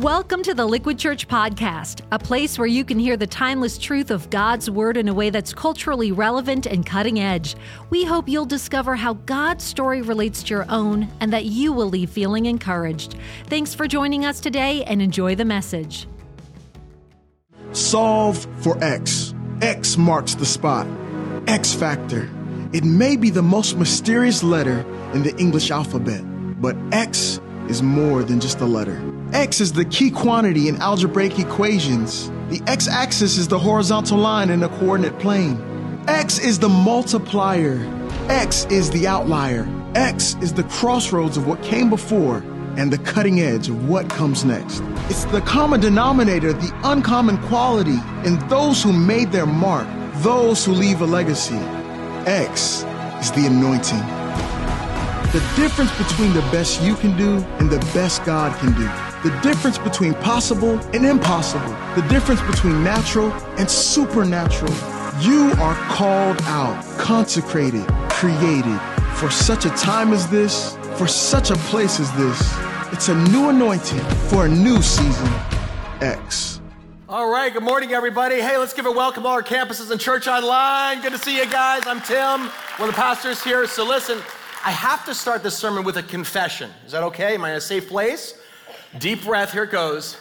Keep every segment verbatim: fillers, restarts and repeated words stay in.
Welcome to the Liquid Church Podcast, a place where you can hear the timeless truth of God's Word in a way that's culturally relevant and cutting edge. We hope you'll discover how God's story relates to your own and that you will leave feeling encouraged. Thanks for joining us today and enjoy the message. Solve for X. X marks the spot. X factor. It may be the most mysterious letter in the English alphabet, but X is more than just a letter. X is the key quantity in algebraic equations. The x-axis is the horizontal line in a coordinate plane. X is the multiplier. X is the outlier. X is the crossroads of what came before and the cutting edge of what comes next. It's the common denominator, the uncommon quality in those who made their mark, those who leave a legacy. X is the anointing. The difference between the best you can do and the best God can do. The difference between possible and impossible. The difference between natural and supernatural. You are called out, consecrated, created for such a time as this, for such a place as this. It's a new anointing for a new season. X. All right, good morning, everybody. Hey, let's give a welcome to all our campuses and church online. Good to see you guys. I'm Tim, one of the pastors here. So listen, I have to start this sermon with a confession. Is that okay? Am I in a safe place? Deep breath, here it goes.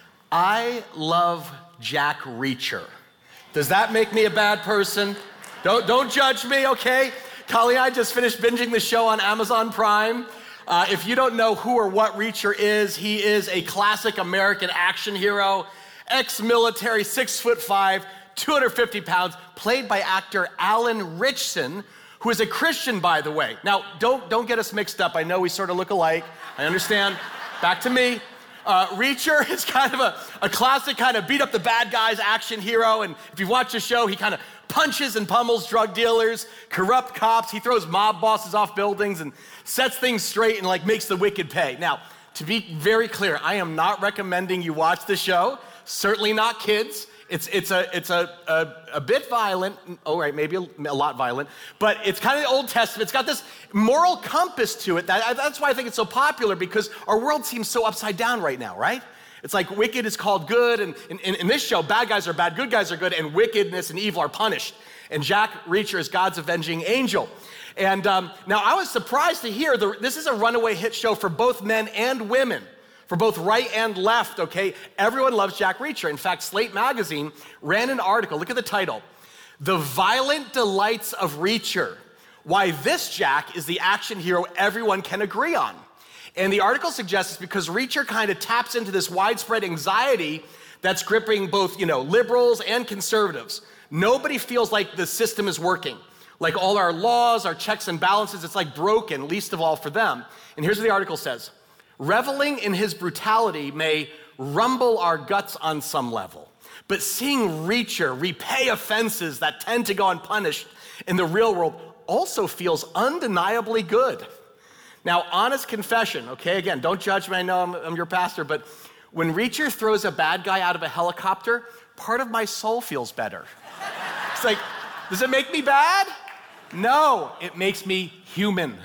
I love Jack Reacher. Does that make me a bad person? Don't, don't judge me, okay? Kali and I just finished binging the show on Amazon Prime. Uh, if you don't know who or what Reacher is, he is a classic American action hero, ex-military, six foot five, two hundred fifty pounds, played by actor Alan Ritchson, who is a Christian, by the way. Now, don't, don't get us mixed up. I know we sort of look alike. I understand. Back to me. Uh, Reacher is kind of a, a classic kind of beat up the bad guys action hero. And if you watch the show, he kind of punches and pummels drug dealers, corrupt cops. He throws mob bosses off buildings and sets things straight and like makes the wicked pay. Now, to be very clear, I am not recommending you watch the show. Certainly not kids. It's it's a it's a a, a bit violent. Oh, right, maybe a, a lot violent, but it's kind of the Old Testament. It's got this moral compass to it. That, that's why I think it's so popular, because our world seems so upside down right now, right? It's like wicked is called good, and in, in, in this show, bad guys are bad, good guys are good, and wickedness and evil are punished. And Jack Reacher is God's avenging angel. And um, now I was surprised to hear the, this is a runaway hit show for both men and women. For both right and left, okay? Everyone loves Jack Reacher. In fact, Slate Magazine ran an article, look at the title, The Violent Delights of Reacher, Why This Jack is the Action Hero Everyone Can Agree On. And the article suggests it's because Reacher kind of taps into this widespread anxiety that's gripping both, you know, liberals and conservatives. Nobody feels like the system is working. Like all our laws, our checks and balances, it's like broken, least of all for them. And here's what the article says. Reveling in his brutality may rumble our guts on some level, but seeing Reacher repay offenses that tend to go unpunished in the real world also feels undeniably good. Now, honest confession, okay, again, don't judge me, I know I'm, I'm your pastor, but when Reacher throws a bad guy out of a helicopter, part of my soul feels better. It's like, does it make me bad? No, it makes me human.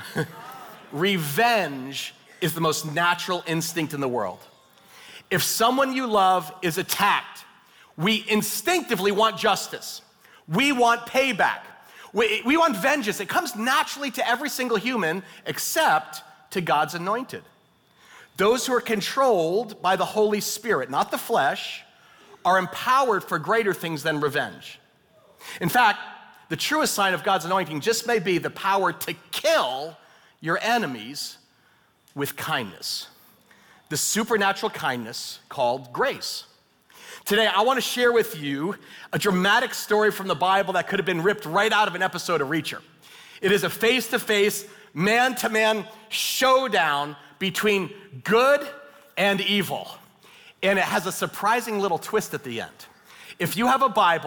Revenge is the most natural instinct in the world. If someone you love is attacked, we instinctively want justice. We want payback. We, we want vengeance. It comes naturally to every single human except to God's anointed. Those who are controlled by the Holy Spirit, not the flesh, are empowered for greater things than revenge. In fact, the truest sign of God's anointing just may be the power to kill your enemies with kindness, the supernatural kindness called grace. Today, I want to share with you a dramatic story from the Bible that could have been ripped right out of an episode of Reacher. It is a face-to-face, man-to-man showdown between good and evil, and it has a surprising little twist at the end. If you have a Bible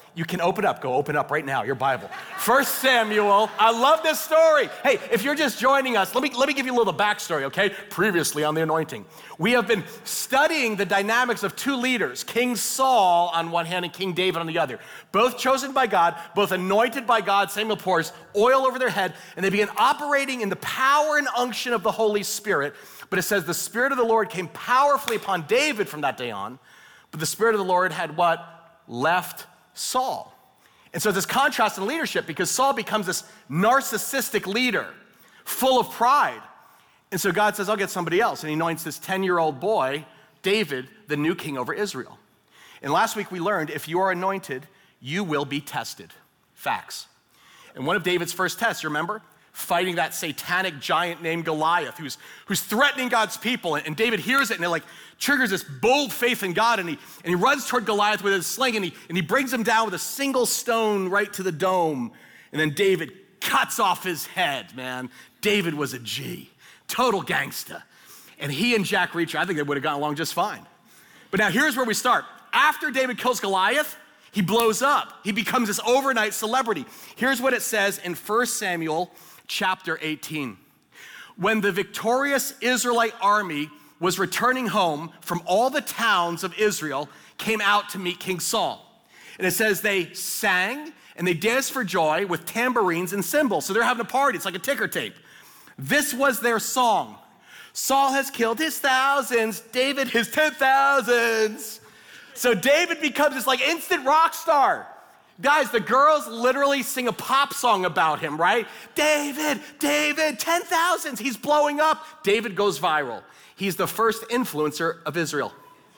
you can open up. Go open up right now, your Bible. First Samuel. I love this story. Hey, if you're just joining us, let me, let me give you a little backstory, okay? Previously on the anointing. We have been studying the dynamics of two leaders, King Saul on one hand and King David on the other. Both chosen by God, both anointed by God. Samuel pours oil over their head, and they begin operating in the power and unction of the Holy Spirit. But it says the Spirit of the Lord came powerfully upon David from that day on, but the Spirit of the Lord had what? Left Saul. And so this contrast in leadership, because Saul becomes this narcissistic leader, full of pride. And so God says, I'll get somebody else. And he anoints this ten-year-old boy, David, the new king over Israel. And last week we learned, if you are anointed, you will be tested. Facts. And one of David's first tests, you remember? Fighting that satanic giant named Goliath, who's, who's threatening God's people. And David hears it, and it like triggers this bold faith in God, and he, and he runs toward Goliath with his sling, and he, and he brings him down with a single stone right to the dome. And then David cuts off his head, man. David was a G, total gangsta. And he and Jack Reacher, I think they would have gotten along just fine. But now here's where we start. After David kills Goliath, he blows up. He becomes this overnight celebrity. Here's what it says in First Samuel chapter eighteen. When the victorious Israelite army was returning home from all the towns of Israel, came out to meet King Saul. And it says they sang and they danced for joy with tambourines and cymbals. So they're having a party. It's like a ticker tape. This was their song. Saul has killed his thousands, David his ten thousands. So David becomes this like instant rock star. Guys, the girls literally sing a pop song about him, right? David, David, ten thousands, he's blowing up. David goes viral. He's the first influencer of Israel.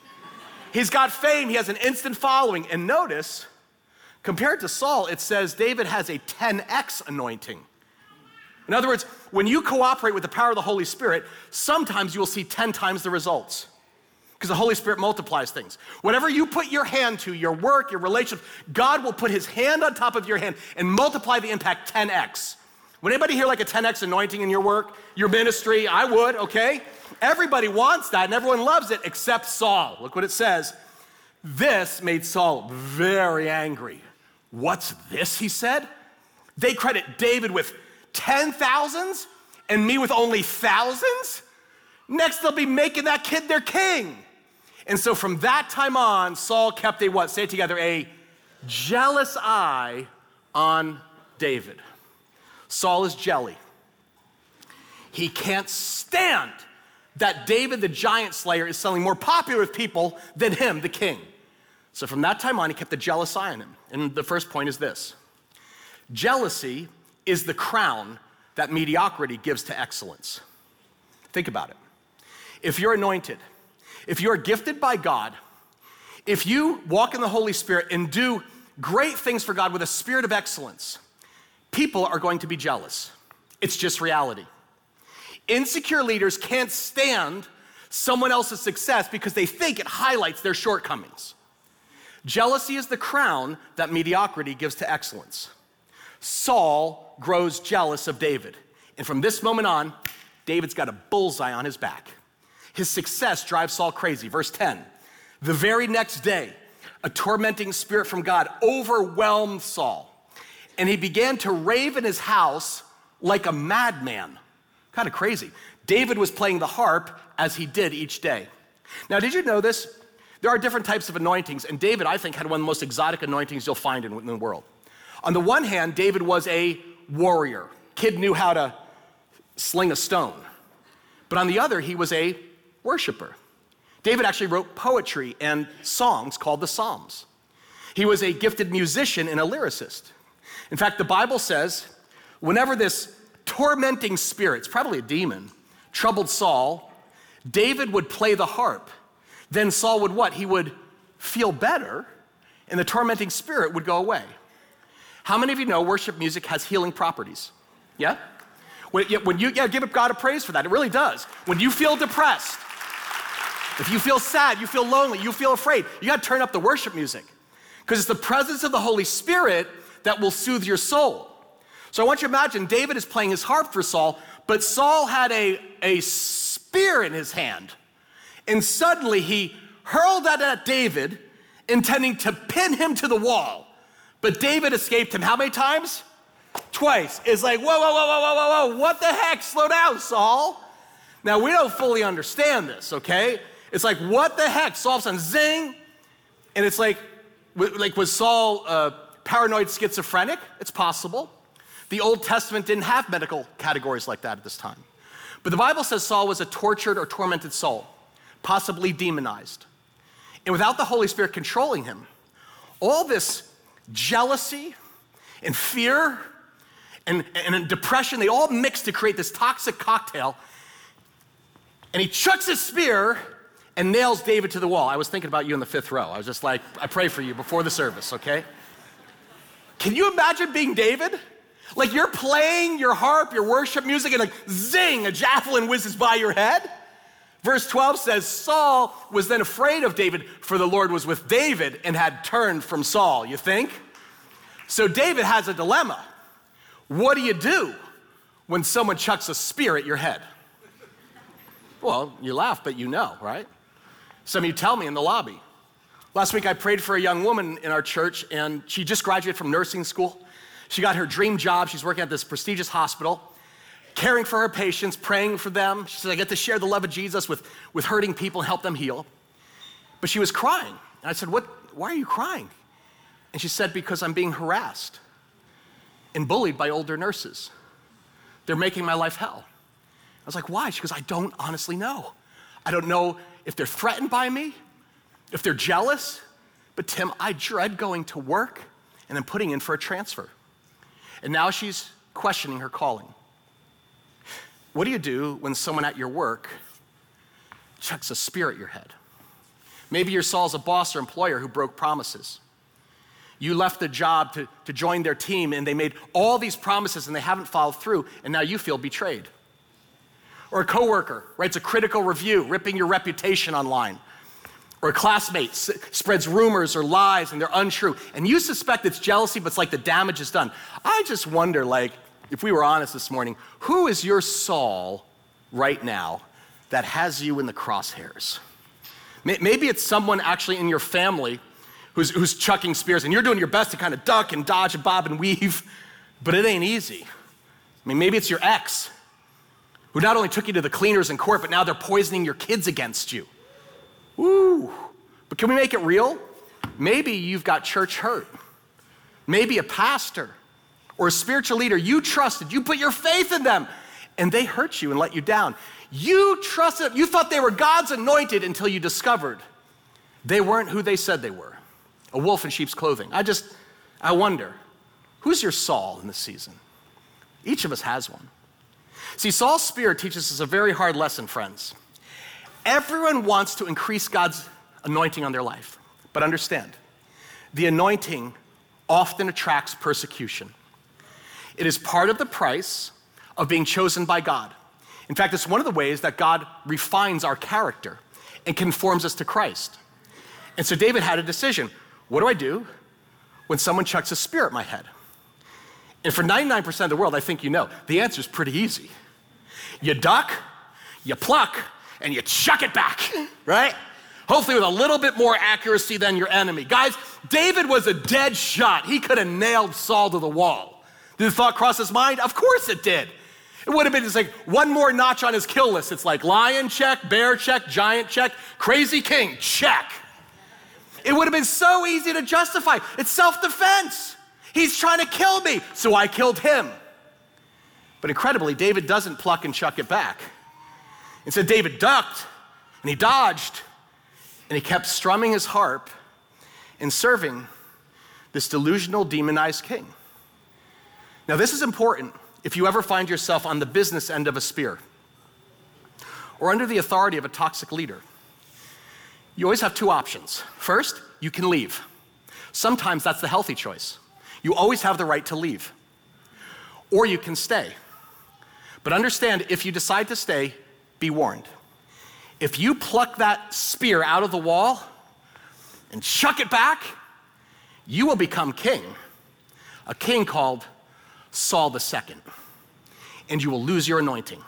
He's got fame, he has an instant following. And notice, compared to Saul, it says David has a ten X anointing. In other words, when you cooperate with the power of the Holy Spirit, sometimes you will see ten times the results. Because the Holy Spirit multiplies things. Whatever you put your hand to, your work, your relationships, God will put his hand on top of your hand and multiply the impact ten X. Would anybody here like a ten X anointing in your work, your ministry? I would, okay? Everybody wants that and everyone loves it except Saul. Look what it says. This made Saul very angry. What's this, he said? They credit David with ten thousands and me with only thousands? Next, they'll be making that kid their king. And so from that time on, Saul kept a what? Say it together, a jealous eye on David. Saul is jelly. He can't stand that David, the giant slayer, is selling more popular with people than him, the king. So from that time on, he kept a jealous eye on him. And the first point is this. Jealousy is the crown that mediocrity gives to excellence. Think about it. If you're anointed, if you're gifted by God, if you walk in the Holy Spirit and do great things for God with a spirit of excellence, people are going to be jealous. It's just reality. Insecure leaders can't stand someone else's success because they think it highlights their shortcomings. Jealousy is the crown that mediocrity gives to excellence. Saul grows jealous of David. And from this moment on, David's got a bullseye on his back. His success drives Saul crazy. Verse ten, the very next day, a tormenting spirit from God overwhelmed Saul, and he began to rave in his house like a madman. Kind of crazy. David was playing the harp as he did each day. Now, did you know this? There are different types of anointings, and David, I think, had one of the most exotic anointings you'll find in, in the world. On the one hand, David was a warrior. Kid knew how to sling a stone. But on the other, he was a worshiper. David actually wrote poetry and songs called the Psalms. He was a gifted musician and a lyricist. In fact, the Bible says, whenever this tormenting spirit, it's probably a demon, troubled Saul, David would play the harp. Then Saul would what? He would feel better, and the tormenting spirit would go away. How many of you know worship music has healing properties? Yeah? When, when you yeah, give God a praise for that, it really does. When you feel depressed, if you feel sad, you feel lonely, you feel afraid, you gotta turn up the worship music. Because it's the presence of the Holy Spirit that will soothe your soul. So I want you to imagine David is playing his harp for Saul, but Saul had a, a spear in his hand. And suddenly he hurled that at David, intending to pin him to the wall. But David escaped him how many times? Twice. It's like, whoa, whoa, whoa, whoa, whoa, whoa, whoa, what the heck? Slow down, Saul. Now, we don't fully understand this, okay? It's like, what the heck? Saul all of a sudden, zing. And it's like, like was Saul uh, paranoid schizophrenic? It's possible. The Old Testament didn't have medical categories like that at this time. But the Bible says Saul was a tortured or tormented soul, possibly demonized. And without the Holy Spirit controlling him, all this jealousy and fear and, and depression, they all mix to create this toxic cocktail. And he chucks his spear and nails David to the wall. I was thinking about you in the fifth row. I was just like, I pray for you before the service, okay? Can you imagine being David? Like you're playing your harp, your worship music, and like zing, a javelin whizzes by your head. Verse twelve says, Saul was then afraid of David, for the Lord was with David and had turned from Saul, you think? So David has a dilemma. What do you do when someone chucks a spear at your head? Well, you laugh, but you know, right? Some of you tell me in the lobby. Last week I prayed for a young woman in our church, and she just graduated from nursing school. She got her dream job. She's working at this prestigious hospital, caring for her patients, praying for them. She said, I get to share the love of Jesus with, with hurting people and help them heal. But she was crying. And I said, "What? Why are you crying?" And she said, because I'm being harassed and bullied by older nurses. They're making my life hell. I was like, why? She goes, I don't honestly know. I don't know if they're threatened by me, if they're jealous, but Tim, I dread going to work and then putting in for a transfer. And now she's questioning her calling. What do you do when someone at your work chucks a spear at your head? Maybe you're Saul's a boss or employer who broke promises. You left the job to, to join their team, and they made all these promises and they haven't followed through, and now you feel betrayed. Or a coworker writes a critical review, ripping your reputation online. Or a classmate s- spreads rumors or lies and they're untrue. And you suspect it's jealousy, but it's like the damage is done. I just wonder, like, if we were honest this morning, who is your Saul right now that has you in the crosshairs? Maybe it's someone actually in your family who's, who's chucking spears, and you're doing your best to kind of duck and dodge and bob and weave, but it ain't easy. I mean, maybe it's your ex, who not only took you to the cleaners in court, but now they're poisoning your kids against you. Woo! But can we make it real? Maybe you've got church hurt. Maybe a pastor or a spiritual leader you trusted, you put your faith in them, and they hurt you and let you down. You trusted, you thought they were God's anointed until you discovered they weren't who they said they were. A wolf in sheep's clothing. I just, I wonder, who's your Saul in this season? Each of us has one. See, Saul's spear teaches us a very hard lesson, friends. Everyone wants to increase God's anointing on their life. But understand, the anointing often attracts persecution. It is part of the price of being chosen by God. In fact, it's one of the ways that God refines our character and conforms us to Christ. And so David had a decision. What do I do when someone chucks a spear at my head? And for ninety-nine percent of the world, I think you know, the answer is pretty easy. You duck, you pluck, and you chuck it back, right? Hopefully with a little bit more accuracy than your enemy. Guys, David was a dead shot. He could have nailed Saul to the wall. Did the thought cross his mind? Of course it did. It would have been just like one more notch on his kill list. It's like lion check, bear check, giant check, crazy king check. It would have been so easy to justify. It's self-defense. He's trying to kill me, so I killed him. But incredibly, David doesn't pluck and chuck it back. Instead, David ducked, and he dodged, and he kept strumming his harp and serving this delusional, demonized king. Now, this is important if you ever find yourself on the business end of a spear or under the authority of a toxic leader. You always have two options. First, you can leave. Sometimes that's the healthy choice. You always have the right to leave. Or you can stay. But understand, if you decide to stay, be warned. If you pluck that spear out of the wall and chuck it back, you will become king, a king called Saul the Second, and you will lose your anointing.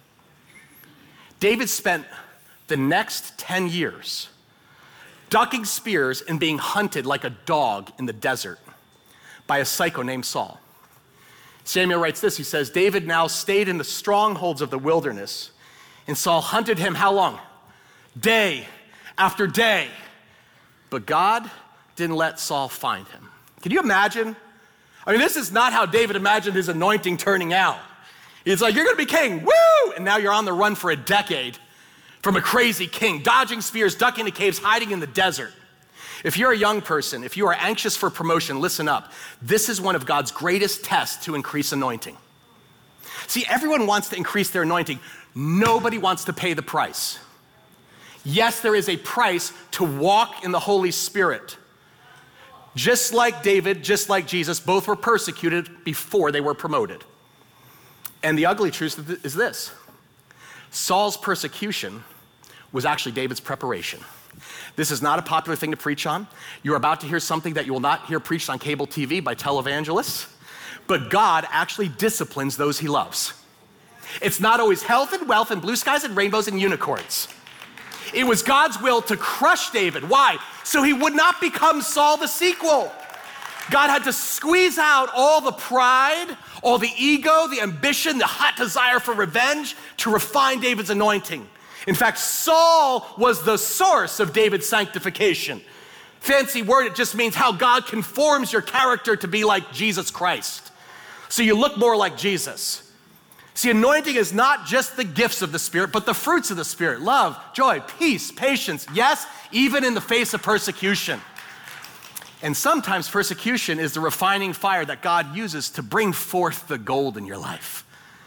David spent the next ten years ducking spears and being hunted like a dog in the desert by a psycho named Saul. Samuel writes this, he says, David now stayed in the strongholds of the wilderness, and Saul hunted him how long? Day after day. But God didn't let Saul find him. Can you imagine? I mean, this is not how David imagined his anointing turning out. It's like, you're gonna be king, woo! And now you're on the run for a decade from a crazy king, dodging spears, ducking into caves, hiding in the desert. If you're a young person, if you are anxious for promotion, listen up. This is one of God's greatest tests to increase anointing. See, everyone wants to increase their anointing. Nobody wants to pay the price. Yes, there is a price to walk in the Holy Spirit. Just like David, just like Jesus, both were persecuted before they were promoted. And the ugly truth is this: Saul's persecution was actually David's preparation. This is not a popular thing to preach on. You're about to hear something that you will not hear preached on cable T V by televangelists, but God actually disciplines those he loves. It's not always health and wealth and blue skies and rainbows and unicorns. It was God's will to crush David. Why? So he would not become Saul the sequel. God had to squeeze out all the pride, all the ego, the ambition, the hot desire for revenge to refine David's anointing. In fact, Saul was the source of David's sanctification. Fancy word, it just means how God conforms your character to be like Jesus Christ. So you look more like Jesus. See, anointing is not just the gifts of the Spirit, but the fruits of the Spirit: love, joy, peace, patience, yes, even in the face of persecution. And sometimes persecution is the refining fire that God uses to bring forth the gold in your life.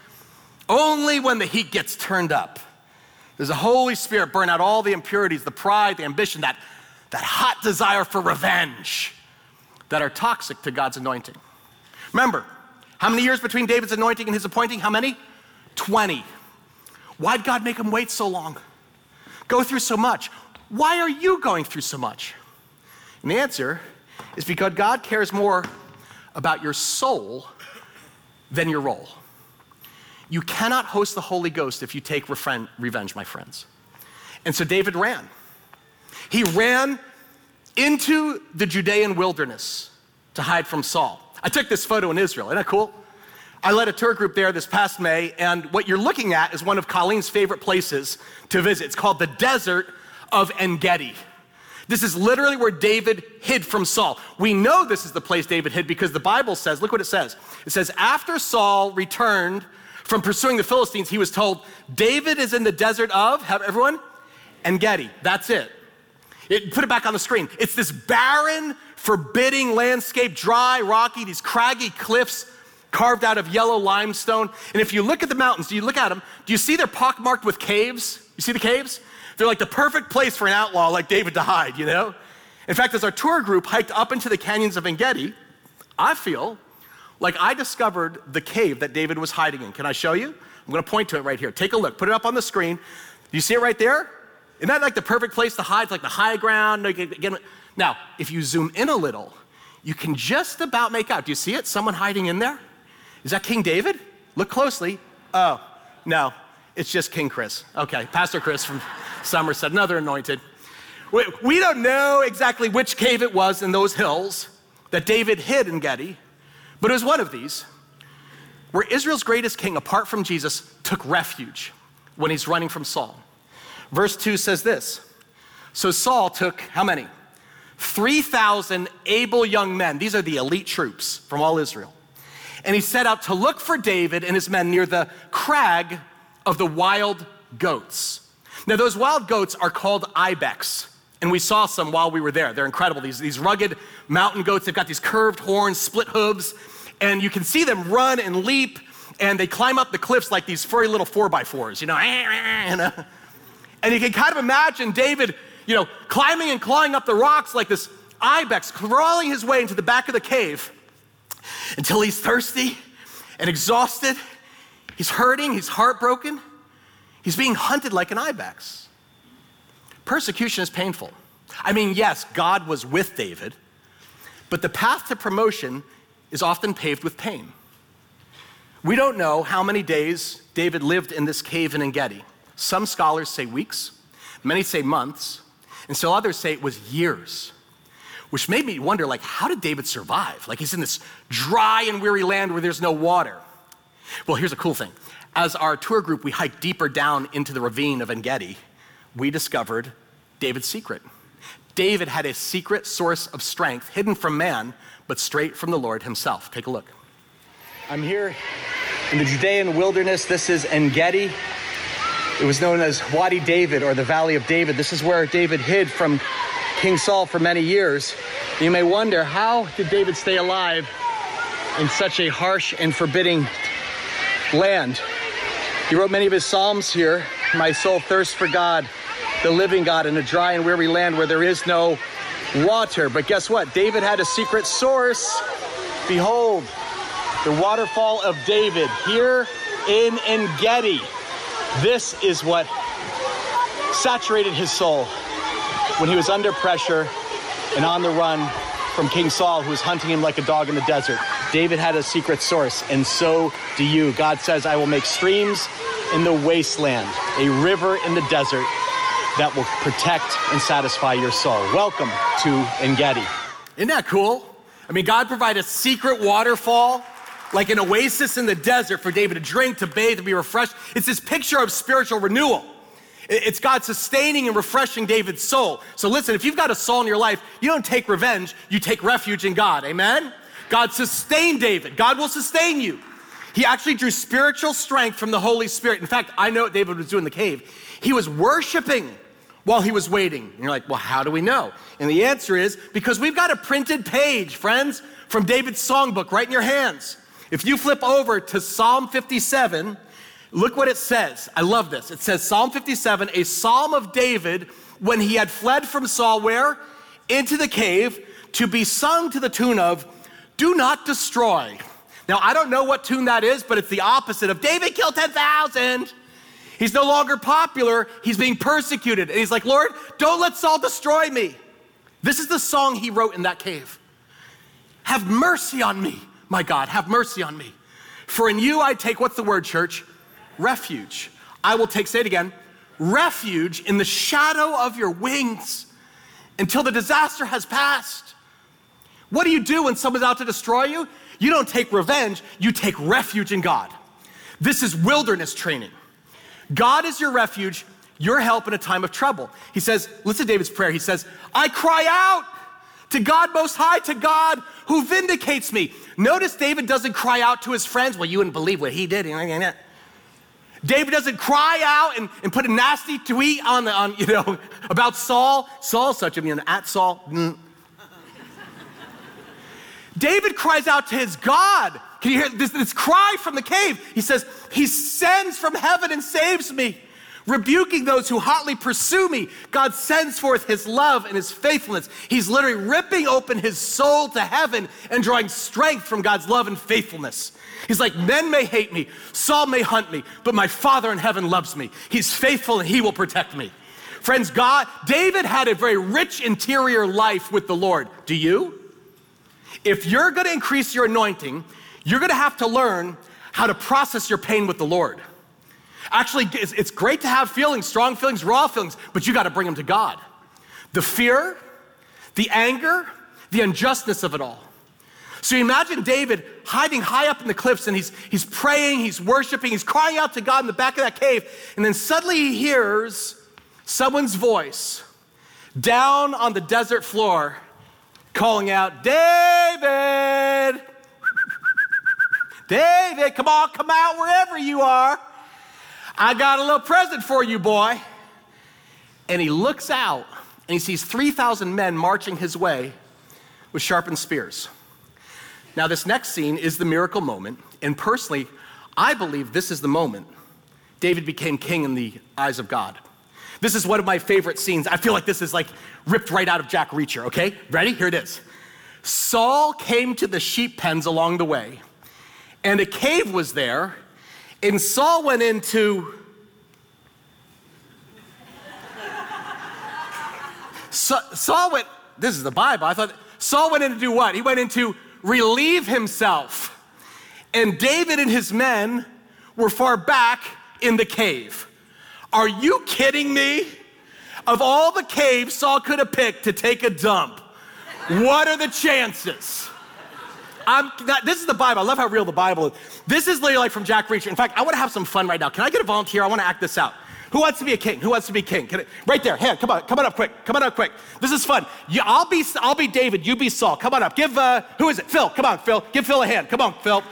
Only when the heat gets turned up does the Holy Spirit burn out all the impurities, the pride, the ambition, that, that hot desire for revenge that are toxic to God's anointing. Remember, how many years between David's anointing and his appointing? How many? twenty. Why'd God make him wait so long? Go through so much? Why are you going through so much? And the answer is because God cares more about your soul than your role. You cannot host the Holy Ghost if you take refren- revenge, my friends. And so David ran. He ran into the Judean wilderness to hide from Saul. I took this photo in Israel. Isn't that cool? I led a tour group there this past May, and what you're looking at is one of Colleen's favorite places to visit. It's called the Desert of En-Gedi. This is literally where David hid from Saul. We know this is the place David hid because the Bible says, look what it says. It says, after Saul returned from pursuing the Philistines, he was told, David is in the desert of, have everyone? En-Gedi. That's it. It. Put it back on the screen. It's this barren, forbidding landscape, dry, rocky, these craggy cliffs carved out of yellow limestone. And if you look at the mountains, do you look at them, do you see they're pockmarked with caves? You see the caves? They're like the perfect place for an outlaw like David to hide, you know? In fact, as our tour group hiked up into the canyons of En-Gedi, I feel like I discovered the cave that David was hiding in. Can I show you? I'm gonna point to it right here. Take a look, put it up on the screen. Do you see it right there? Isn't that like the perfect place to hide? It's like the high ground. Now, if you zoom in a little, you can just about make out. Do you see it? Someone hiding in there? Is that King David? Look closely. Oh, no, it's just King Chris. Okay, Pastor Chris from Somerset, another anointed. We, we don't know exactly which cave it was in those hills that David hid in En-Gedi, but it was one of these where Israel's greatest king, apart from Jesus, took refuge when he's running from Saul. Verse two says this: so Saul took how many? three thousand able young men. These are the elite troops from all Israel. And he set out to look for David and his men near the crag of the wild goats. Now, those wild goats are called ibex, and we saw some while we were there. They're incredible. These, these rugged mountain goats, they've got these curved horns, split hooves, and you can see them run and leap, and they climb up the cliffs like these furry little four by fours, you know? And you can kind of imagine David, you know, climbing and clawing up the rocks like this ibex, crawling his way into the back of the cave until he's thirsty and exhausted. He's hurting, he's heartbroken. He's being hunted like an ibex. Persecution is painful. I mean, yes, God was with David, but the path to promotion is often paved with pain. We don't know how many days David lived in this cave in En-Gedi. Some scholars say weeks, many say months, and still others say it was years. which made me wonder, like, how did David survive? Like, he's in this dry and weary land where there's no water. Well, here's a cool thing. As our tour group, we hiked deeper down into the ravine of En-Gedi, we discovered David's secret. David had a secret source of strength hidden from man, but straight from the Lord himself. Take a look. I'm here in the Judean wilderness. This is En-Gedi. It was known as Wadi David, or the Valley of David. This is where David hid from King Saul for many years. You may wonder, how did David stay alive in such a harsh and forbidding land? He wrote many of his Psalms here. My soul thirsts for God, the living God, in a dry and weary land where there is no water. But guess what? David had a secret source. Behold, the waterfall of David here in En-Gedi. This is what saturated his soul when he was under pressure and on the run from King Saul, who was hunting him like a dog in the desert. David had a secret source, and so do you. God says, I will make streams in the wasteland, a river in the desert that will protect and satisfy your soul. Welcome to En-Gedi. Isn't that cool? I mean, God provided a secret waterfall, like an oasis in the desert for David to drink, to bathe, to be refreshed. It's this picture of spiritual renewal. It's God sustaining and refreshing David's soul. So listen, if you've got a soul in your life, you don't take revenge, you take refuge in God, amen? God sustained David. God will sustain you. He actually drew spiritual strength from the Holy Spirit. In fact, I know what David was doing in the cave. He was worshiping while he was waiting. And you're like, well, how do we know? And the answer is because we've got a printed page, friends, from David's songbook right in your hands. If you flip over to Psalm fifty-seven, look what it says. I love this. It says Psalm fifty-seven, a psalm of David when he had fled from Saul, where? Into the cave, to be sung to the tune of, do not destroy. Now, I don't know what tune that is, but it's the opposite of David killed ten thousand. He's no longer popular. He's being persecuted. And he's like, Lord, don't let Saul destroy me. This is the song he wrote in that cave. Have mercy on me, my God, have mercy on me. For in you I take, what's the word, church? Refuge. I will take, say it again, refuge in the shadow of your wings until the disaster has passed. What do you do when someone's out to destroy you? You don't take revenge, you take refuge in God. This is wilderness training. God is your refuge, your help in a time of trouble. He says, listen to David's prayer. He says, I cry out to God Most High, to God who vindicates me. Notice David doesn't cry out to his friends. Well, you wouldn't believe what he did. David doesn't cry out and, and put a nasty tweet on, the, on, you know, about Saul. Saul's such a, you know, at Saul. Mm. David cries out to his God. Can you hear this, this cry from the cave? He says, he sends from heaven and saves me, rebuking those who hotly pursue me. God sends forth his love and his faithfulness. He's literally ripping open his soul to heaven and drawing strength from God's love and faithfulness. He's like, men may hate me, Saul may hunt me, but my Father in heaven loves me. He's faithful and he will protect me. Friends, God, David had a very rich interior life with the Lord. Do you? If you're gonna increase your anointing, you're gonna have to learn how to process your pain with the Lord. Actually, it's great to have feelings, strong feelings, raw feelings, but you gotta bring them to God. The fear, the anger, the unjustness of it all. So you imagine David hiding high up in the cliffs and he's, he's praying, he's worshiping, he's crying out to God in the back of that cave, and then suddenly he hears someone's voice down on the desert floor calling out, David, David, come on, come out wherever you are. I got a little present for you, boy. And he looks out and he sees three thousand men marching his way with sharpened spears. Now, this next scene is the miracle moment. And personally, I believe this is the moment David became king in the eyes of God. This is one of my favorite scenes. I feel like this is like ripped right out of Jack Reacher, okay? Ready? Here it is. Saul came to the sheep pens along the way, and a cave was there, and Saul went into, Sa- Saul went, this is the Bible, I thought, Saul went in to do what? He went in to relieve himself. And David and his men were far back in the cave. Are you kidding me? Of all the caves Saul could have picked to take a dump, What are the chances? I'm, that, this is the Bible. I love how real the Bible is. This is literally like from Jack Reacher. In fact, I want to have some fun right now. Can I get a volunteer? I want to act this out. Who wants to be a king? Who wants to be king? Can I, right there, hand, come on, come on up quick. Come on up quick. This is fun. You, I'll be, I'll be David. You be Saul. Come on up. Give, uh, who is it? Phil. Come on, Phil. Give Phil a hand. Come on, Phil.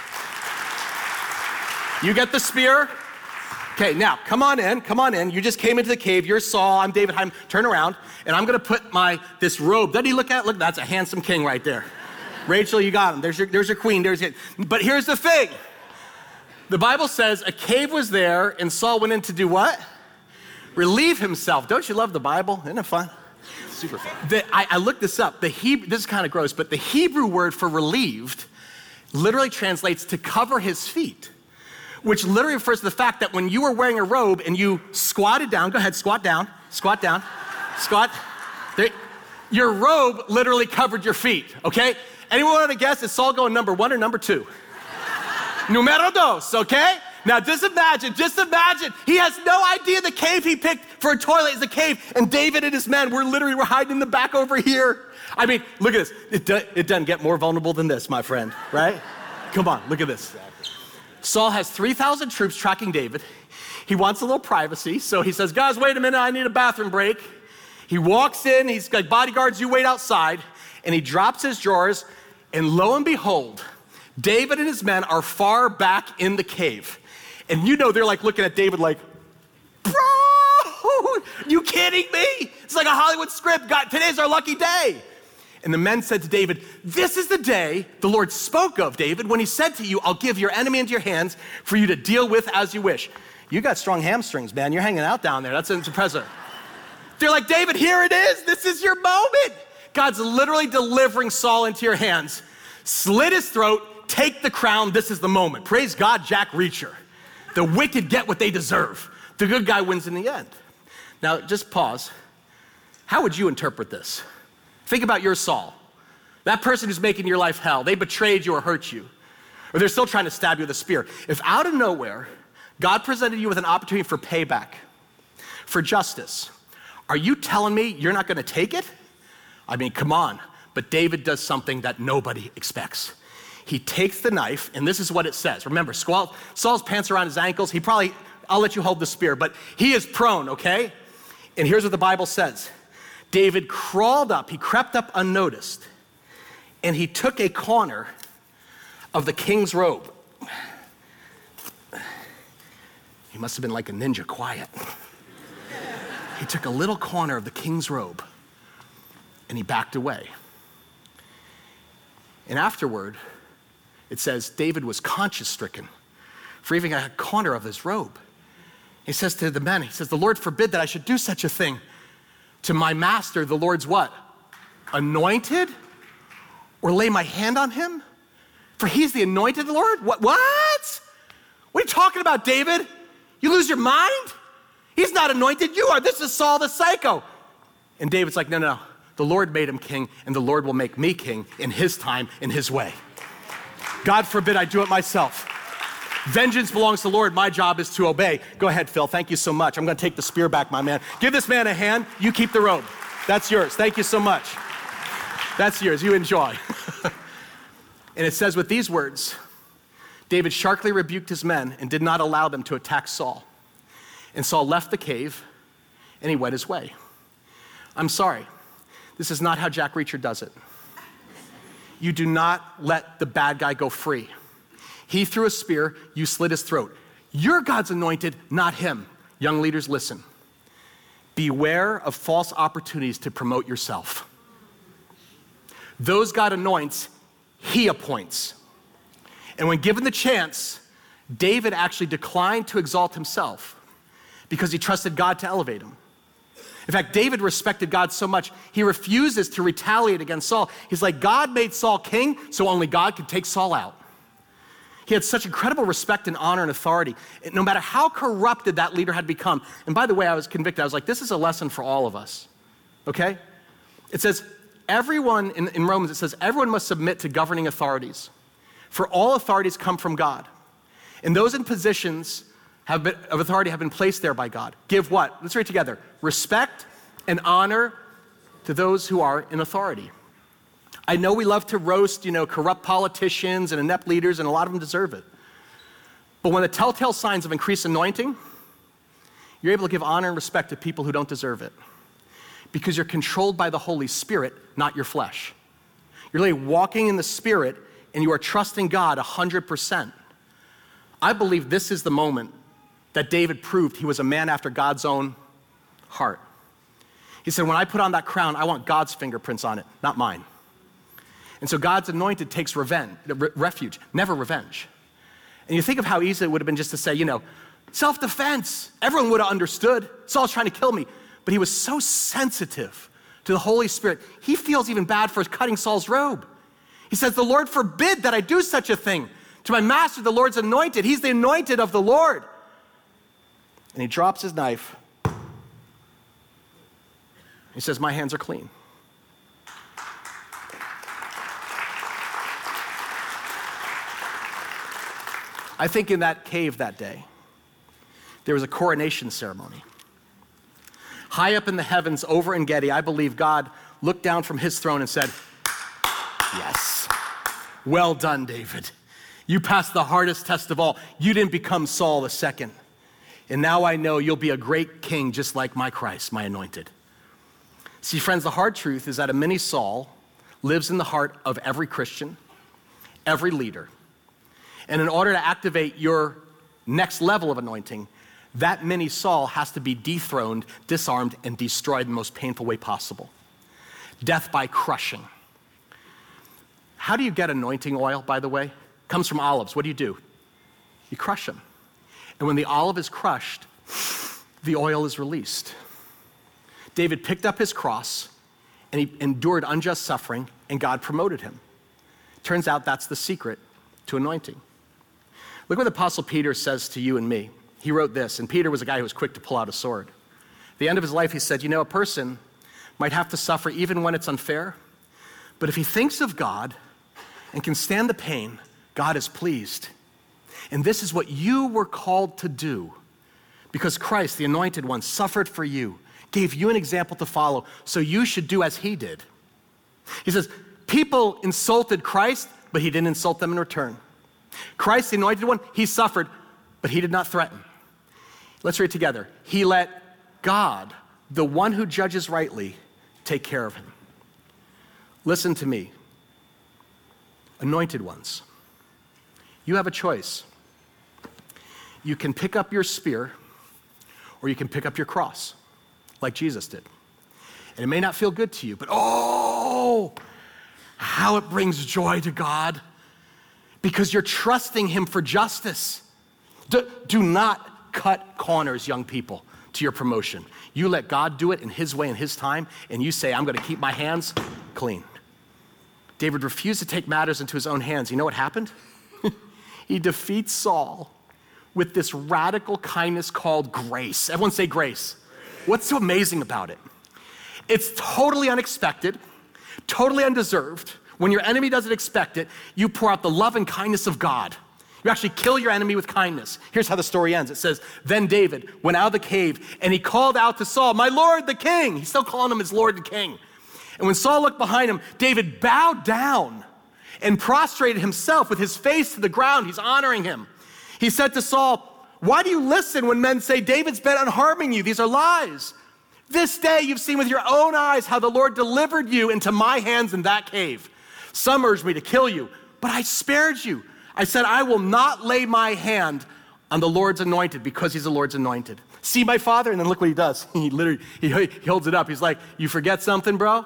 You get the spear. Okay, now come on in. Come on in. You just came into the cave. You're Saul. I'm David. I'm turn around, and I'm gonna put my this robe. Doesn't he look at? Look, that's a handsome king right there. Rachel, you got him. There's your, there's your queen. There's your, but here's the thing. The Bible says a cave was there and Saul went in to do what? Relieve himself. Don't you love the Bible? Isn't it fun? Super fun. The, I, I looked this up. The Hebrew, this is kind of gross, but the Hebrew word for relieved literally translates to cover his feet, which literally refers to the fact that when you were wearing a robe and you squatted down, go ahead, squat down, squat down, squat. There, your robe literally covered your feet, okay? Anyone want to guess, is Saul going number one or number two? Numero dos, okay? Now just imagine, just imagine, he has no idea the cave he picked for a toilet is a cave, and David and his men, we're literally, we're hiding in the back over here. I mean, look at this. It, do, it doesn't get more vulnerable than this, my friend, right? Come on, look at this. Saul has three thousand troops tracking David. He wants a little privacy, so he says, guys, wait a minute, I need a bathroom break. He walks in, he's like, bodyguards, you wait outside, and he drops his drawers, and lo and behold, David and his men are far back in the cave. And you know they're like looking at David like, bro, you kidding me? It's like a Hollywood script. God, today's our lucky day. And the men said to David, this is the day the Lord spoke of, David, when he said to you, I'll give your enemy into your hands for you to deal with as you wish. You got strong hamstrings, man. You're hanging out down there. That's impressive. They're like, David, here it is. This is your moment. God's literally delivering Saul into your hands. Slit his throat, take the crown. This is the moment. Praise God, Jack Reacher. The wicked get what they deserve. The good guy wins in the end. Now, just pause. How would you interpret this? Think about your Saul. That person who's making your life hell. They betrayed you or hurt you. Or they're still trying to stab you with a spear. If out of nowhere, God presented you with an opportunity for payback, for justice, are you telling me you're not gonna take it? I mean, come on. But David does something that nobody expects. He takes the knife, and this is what it says. Remember, Saul's pants around his ankles. He probably, I'll let you hold the spear, but he is prone, okay? And here's what the Bible says. David crawled up, he crept up unnoticed, and he took a corner of the king's robe. He must have been like a ninja, quiet. He took a little corner of the king's robe, and he backed away. And afterward, it says David was conscience-stricken for even a corner of his robe. He says to the men, he says, the Lord forbid that I should do such a thing to my master, the Lord's what? Anointed? Or lay my hand on him? For he's the anointed of the Lord? What? What? What are you talking about, David? You lose your mind? He's not anointed, you are. This is Saul the psycho. And David's like, no, no, no. The Lord made him king, and the Lord will make me king in his time, in his way. God forbid I do it myself. Vengeance belongs to the Lord. My job is to obey. Go ahead, Phil. Thank you so much. I'm going to take the spear back, my man. Give this man a hand. You keep the robe. That's yours. Thank you so much. That's yours. You enjoy. And it says with these words, David sharply rebuked his men and did not allow them to attack Saul. And Saul left the cave, and he went his way. I'm sorry. This is not how Jack Reacher does it. You do not let the bad guy go free. He threw a spear, you slit his throat. You're God's anointed, not him. Young leaders, listen. Beware of false opportunities to promote yourself. Those God anoints, he appoints. And when given the chance, David actually declined to exalt himself because he trusted God to elevate him. In fact, David respected God so much, he refuses to retaliate against Saul. He's like, God made Saul king, so only God could take Saul out. He had such incredible respect and honor and authority, no matter how corrupted that leader had become. And by the way, I was convicted. I was like, this is a lesson for all of us, okay? It says, everyone, in, in Romans, it says, everyone must submit to governing authorities, for all authorities come from God. And those in positions have been, of authority have been placed there by God. Give what? Let's read together. Respect and honor to those who are in authority. I know we love to roast, you know, corrupt politicians and inept leaders, and a lot of them deserve it. But when the telltale signs of increased anointing, you're able to give honor and respect to people who don't deserve it. Because you're controlled by the Holy Spirit, not your flesh. You're really walking in the Spirit, and you are trusting God one hundred percent. I believe this is the moment that David proved he was a man after God's own heart. He said, when I put on that crown, I want God's fingerprints on it, not mine. And so God's anointed takes revenge, refuge, never revenge. And you think of how easy it would have been just to say, you know, self-defense. Everyone would have understood. Saul's trying to kill me. But he was so sensitive to the Holy Spirit, he feels even bad for cutting Saul's robe. He says, the Lord forbid that I do such a thing. To my master, the Lord's anointed. He's the anointed of the Lord. And he drops his knife. He says, my hands are clean. I think in that cave that day, there was a coronation ceremony. High up in the heavens over En Gedi, I believe God looked down from his throne and said, yes, well done, David. You passed the hardest test of all. You didn't become Saul the second. And now I know you'll be a great king just like my Christ, my anointed. See, friends, the hard truth is that a mini Saul lives in the heart of every Christian, every leader. And in order to activate your next level of anointing, that mini Saul has to be dethroned, disarmed, and destroyed in the most painful way possible. Death by crushing. How do you get anointing oil, by the way? It comes from olives. What do you do? You crush them. And when the olive is crushed, the oil is released. David picked up his cross, and he endured unjust suffering, and God promoted him. Turns out that's the secret to anointing. Look what the Apostle Peter says to you and me. He wrote this, and Peter was a guy who was quick to pull out a sword. At the end of his life, he said, you know, a person might have to suffer even when it's unfair, but if he thinks of God and can stand the pain, God is pleased. And this is what you were called to do, because Christ, the anointed one, suffered for you, gave you an example to follow, so you should do as he did. He says, people insulted Christ, but he didn't insult them in return. Christ, the anointed one, he suffered, but he did not threaten. Let's read together. He let God, the one who judges rightly, take care of him. Listen to me. Anointed ones, you have a choice. You can pick up your spear, or you can pick up your cross, like Jesus did. And it may not feel good to you, but oh, how it brings joy to God, because you're trusting him for justice. Do, do not cut corners, young people, to your promotion. You let God do it in his way and his time, and you say, I'm going to keep my hands clean. David refused to take matters into his own hands. You know what happened? He defeats Saul with this radical kindness called grace. Everyone say grace. What's so amazing about it? It's totally unexpected, totally undeserved. When your enemy doesn't expect it, you pour out the love and kindness of God. You actually kill your enemy with kindness. Here's how the story ends. It says, then David went out of the cave and he called out to Saul, my Lord the king. He's still calling him his Lord the king. And when Saul looked behind him, David bowed down and prostrated himself with his face to the ground. He's honoring him. He said to Saul, why do you listen when men say David's bent on harming you? These are lies. This day you've seen with your own eyes how the Lord delivered you into my hands in that cave. Some urged me to kill you, but I spared you. I said, I will not lay my hand on the Lord's anointed because he's the Lord's anointed. See my father? And then look what he does. He literally, he, he holds it up. He's like, you forget something, bro?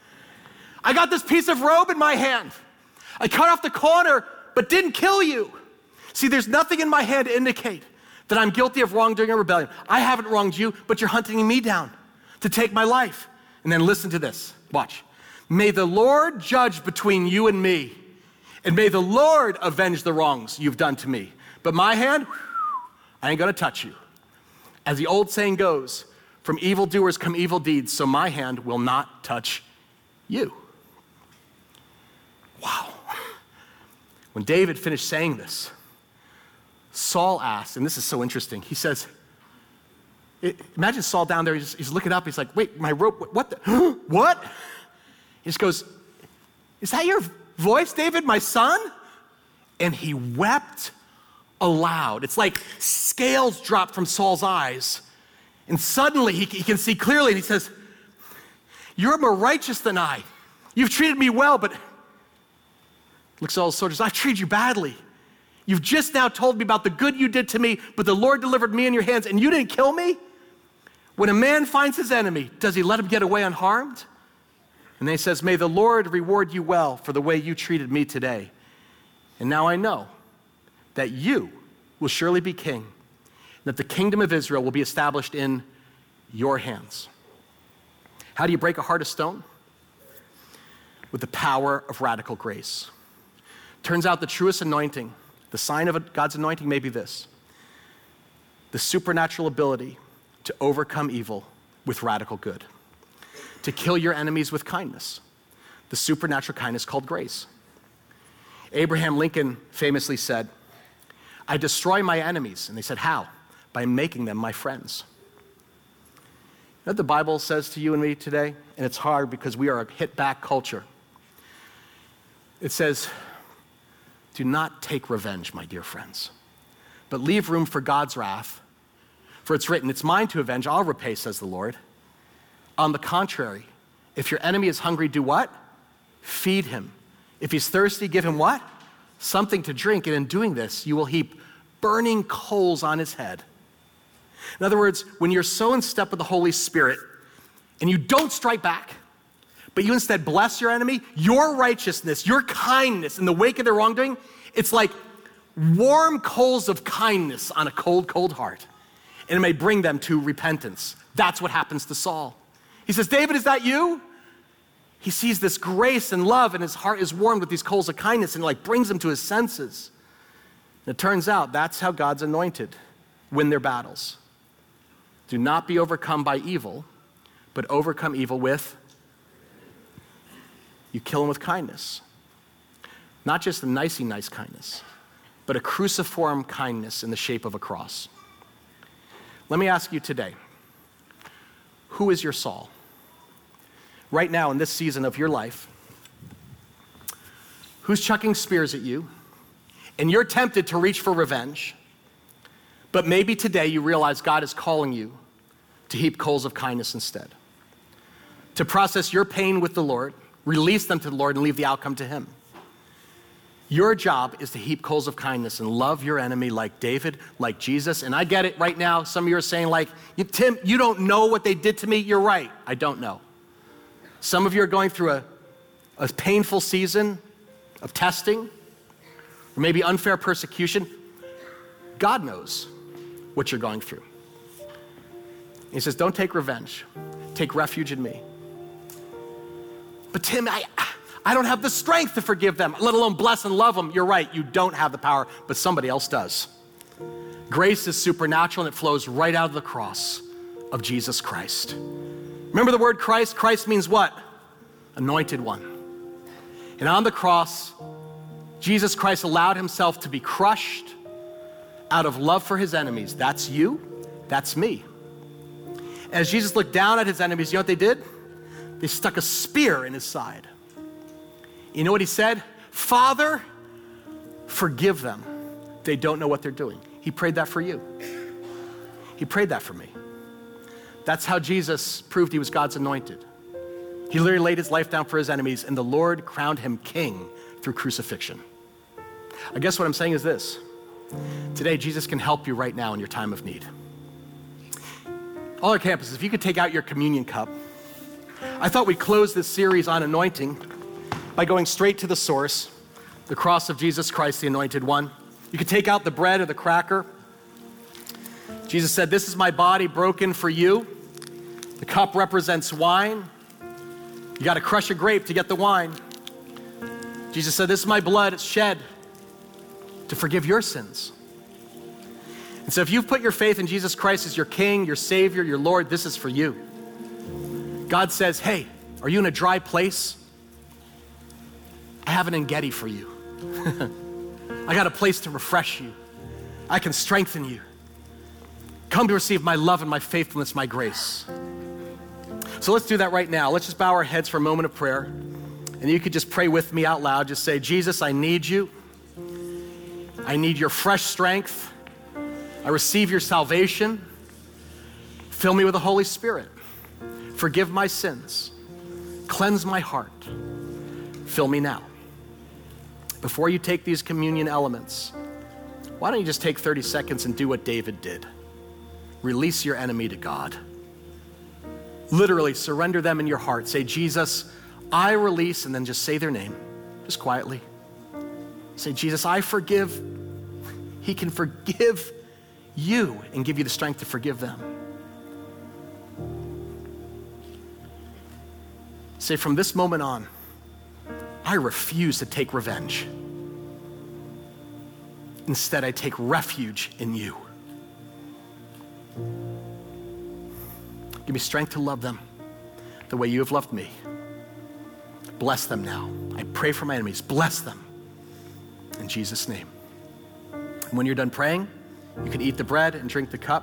I got this piece of robe in my hand. I cut off the corner, but didn't kill you. See, there's nothing in my hand to indicate that I'm guilty of wrongdoing or rebellion. I haven't wronged you, but you're hunting me down to take my life. And then listen to this. Watch. May the Lord judge between you and me, and may the Lord avenge the wrongs you've done to me. But my hand, I ain't gonna touch you. As the old saying goes, from evildoers come evil deeds, so my hand will not touch you. Wow. When David finished saying this, Saul asked, and this is so interesting, he says, imagine Saul down there, he's, he's looking up, he's like, wait, my rope, what the, what? He just goes, is that your voice, David, my son? And he wept aloud. It's like scales dropped from Saul's eyes. And suddenly he, he can see clearly, and he says, you're more righteous than I. You've treated me well, but looks at all the soldiers, I've treated you badly. You've just now told me about the good you did to me, but the Lord delivered me in your hands, and you didn't kill me? When a man finds his enemy, does he let him get away unharmed? And then he says, may the Lord reward you well for the way you treated me today. And now I know that you will surely be king, and that the kingdom of Israel will be established in your hands. How do you break a heart of stone? With the power of radical grace. Turns out the truest anointing, the sign of a, God's anointing may be this: the supernatural ability to overcome evil with radical good, to kill your enemies with kindness, the supernatural kindness called grace. Abraham Lincoln famously said, I destroy my enemies. And they said, how? By making them my friends. You know what the Bible says to you and me today? And it's hard because we are a hit-back culture. It says, do not take revenge, my dear friends, but leave room for God's wrath. For it's written, it's mine to avenge, I'll repay, says the Lord. On the contrary, if your enemy is hungry, do what? Feed him. If he's thirsty, give him what? Something to drink. And in doing this, you will heap burning coals on his head. In other words, when you're so in step with the Holy Spirit and you don't strike back, but you instead bless your enemy, your righteousness, your kindness in the wake of their wrongdoing, it's like warm coals of kindness on a cold, cold heart. And it may bring them to repentance. That's what happens to Saul. He says, David, is that you? He sees this grace and love, and his heart is warmed with these coals of kindness, and it like brings him to his senses. And it turns out that's how God's anointed win their battles. Do not be overcome by evil, but overcome evil with, you kill them with kindness. Not just a nicey nice kindness, but a cruciform kindness in the shape of a cross. Let me ask you today, who is your Saul? Right now in this season of your life, who's chucking spears at you, and you're tempted to reach for revenge, but maybe today you realize God is calling you to heap coals of kindness instead, to process your pain with the Lord, release them to the Lord, and leave the outcome to him. Your job is to heap coals of kindness and love your enemy like David, like Jesus. And I get it right now. Some of you are saying like, Tim, you don't know what they did to me. You're right. I don't know. Some of you are going through a, a painful season of testing, or maybe unfair persecution. God knows what you're going through. He says, don't take revenge. Take refuge in me. But Tim, I, I don't have the strength to forgive them, let alone bless and love them. You're right, you don't have the power, but somebody else does. Grace is supernatural, and it flows right out of the cross of Jesus Christ. Remember the word Christ? Christ means what? Anointed one. And on the cross, Jesus Christ allowed himself to be crushed out of love for his enemies. That's you, that's me. As Jesus looked down at his enemies, you know what they did? They stuck a spear in his side. You know what he said? Father, forgive them. They don't know what they're doing. He prayed that for you. He prayed that for me. That's how Jesus proved he was God's anointed. He literally laid his life down for his enemies, and the Lord crowned him king through crucifixion. I guess what I'm saying is this. Today, Jesus can help you right now in your time of need. All our campuses, if you could take out your communion cup. I thought we'd close this series on anointing by going straight to the source, the cross of Jesus Christ, the anointed one. You could take out the bread or the cracker. Jesus said, this is my body broken for you. The cup represents wine. You got to crush a grape to get the wine. Jesus said, this is my blood, it's shed to forgive your sins. And so if you've put your faith in Jesus Christ as your King, your Savior, your Lord, this is for you. God says, hey, are you in a dry place? I have an Engedi for you. I got a place to refresh you. I can strengthen you. Come to receive my love and my faithfulness, my grace. So let's do that right now. Let's just bow our heads for a moment of prayer. And you could just pray with me out loud. Just say, Jesus, I need you. I need your fresh strength. I receive your salvation. Fill me with the Holy Spirit. Forgive my sins. Cleanse my heart. Fill me now. Before you take these communion elements, why don't you just take thirty seconds and do what David did? Release your enemy to God. Literally surrender them in your heart. Say, Jesus, I release, and then just say their name, just quietly. Say, Jesus, I forgive. He can forgive you and give you the strength to forgive them. Say, from this moment on, I refuse to take revenge. Instead, I take refuge in you. Give me strength to love them the way you have loved me. Bless them now. I pray for my enemies. Bless them in Jesus' name. And when you're done praying, you can eat the bread and drink the cup.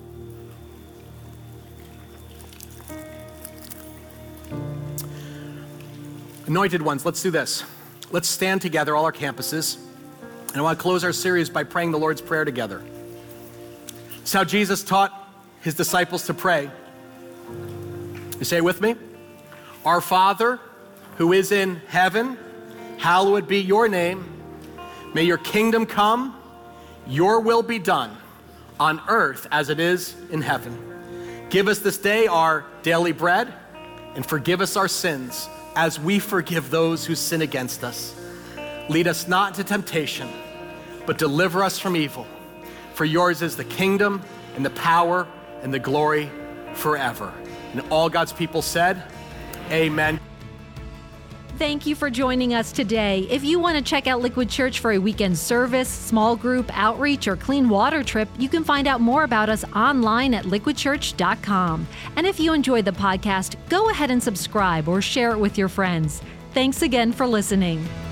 Anointed ones, let's do this. Let's stand together, all our campuses. And I want to close our series by praying the Lord's Prayer together. It's how Jesus taught his disciples to pray. You say it with me? Our Father, who is in heaven, hallowed be your name. May your kingdom come, your will be done on earth as it is in heaven. Give us this day our daily bread, and forgive us our sins as we forgive those who sin against us. Lead us not into temptation, but deliver us from evil. For yours is the kingdom and the power and the glory forever. And all God's people said, amen. Thank you for joining us today. If you want to check out Liquid Church for a weekend service, small group, outreach, or clean water trip, you can find out more about us online at liquid church dot com. And if you enjoyed the podcast, go ahead and subscribe or share it with your friends. Thanks again for listening.